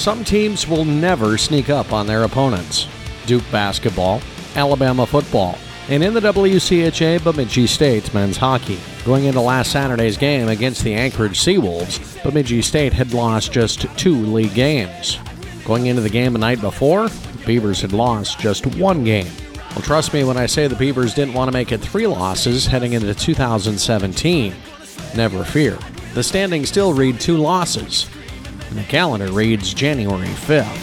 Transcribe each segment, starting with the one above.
Some teams will never sneak up on their opponents. Duke basketball, Alabama football, and in the WCHA, Bemidji State men's hockey. Going into last Saturday's game against the Anchorage Seawolves, Bemidji State had lost just 2 league games. Going into the game the night before, the Beavers had lost just 1 game. Well, trust me when I say the Beavers didn't want to make it 3 losses heading into 2017. Never fear. The standings still read 2 losses, and the calendar reads January 5th.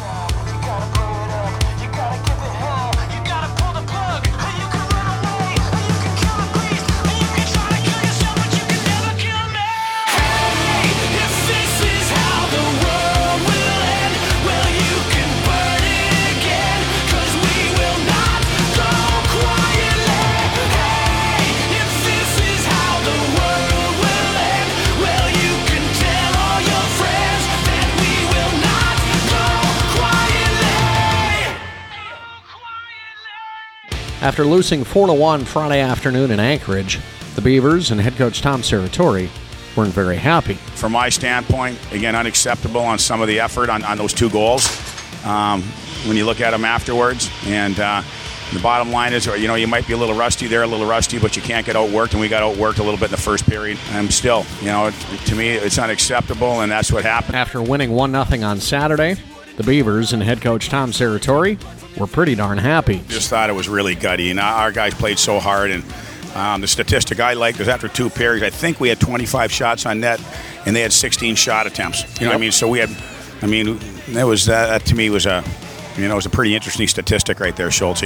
After losing 4-1 Friday afternoon in Anchorage, the Beavers and head coach Tom Serratore weren't very happy. From my standpoint, again, unacceptable on some of the effort on those 2 goals when you look at them afterwards. And the bottom line is, you might be a little rusty, but you can't get outworked, and we got outworked a little bit in the first period. And still, to me, it's unacceptable, and that's what happened. After winning 1-0 on Saturday, the Beavers and head coach Tom Serratore were pretty darn happy. Just thought it was really gutty, and our guys played so hard. And the statistic I liked was after 2 periods, I think we had 25 shots on net, and they had 16 shot attempts. You know what I mean? So that was that to me was a pretty interesting statistic right there, Schultz.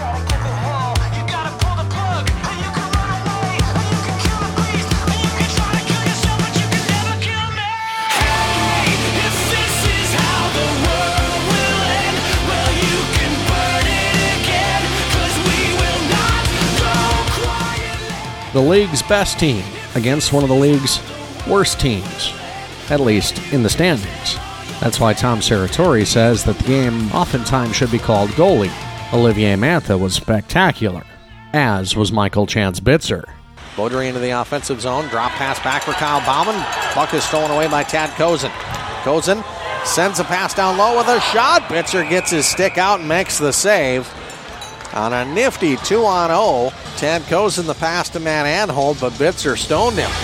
The league's best team against one of the league's worst teams, at least in the standings. That's why Tom Serratore says that the game oftentimes should be called goalie. Olivier Mantha was spectacular, as was Michael Chance-Bitzer. Beaudry into the offensive zone, drop pass back for Kyle Bauman. Puck is stolen away by Tad Kozin. Kozin sends a pass down low with a shot. Bitzer gets his stick out and makes the save. On a nifty 2-on-0, Tad Kozin the pass to Matt Anhold, but Bitzer stoned him.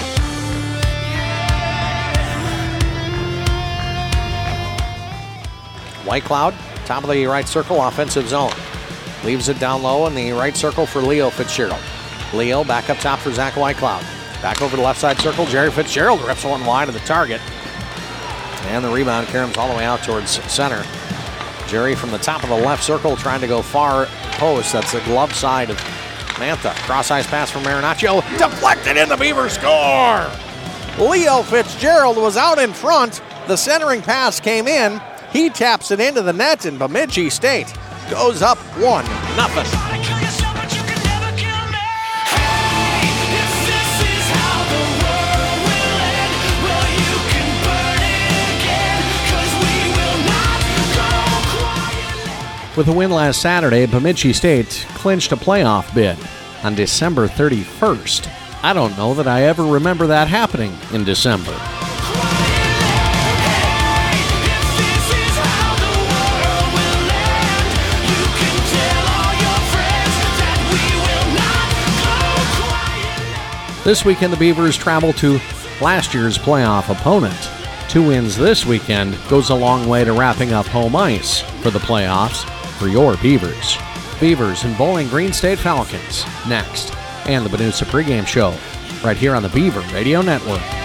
Whitecloud, top of the right circle, offensive zone. Leaves it down low in the right circle for Leo Fitzgerald. Leo back up top for Zach Whitecloud. Back over the left side circle, Jerry Fitzgerald rips one wide of the target. And the rebound caroms all the way out towards center. Jerry from the top of the left circle trying to go far post. That's the glove side of Mantha. Cross-ice pass from Marinaccio. Deflected in, the Beavers score! Leo Fitzgerald was out in front. The centering pass came in. He taps it into the net, and Bemidji State goes up 1-0. With a win last Saturday, Bemidji State clinched a playoff bid on December 31st. I don't know that I ever remember that happening in December. This weekend, the Beavers travel to last year's playoff opponent. 2 wins this weekend goes a long way to wrapping up home ice for the playoffs for your Beavers. Beavers and Bowling Green State Falcons next, and the Benusa pregame show right here on the Beaver Radio Network.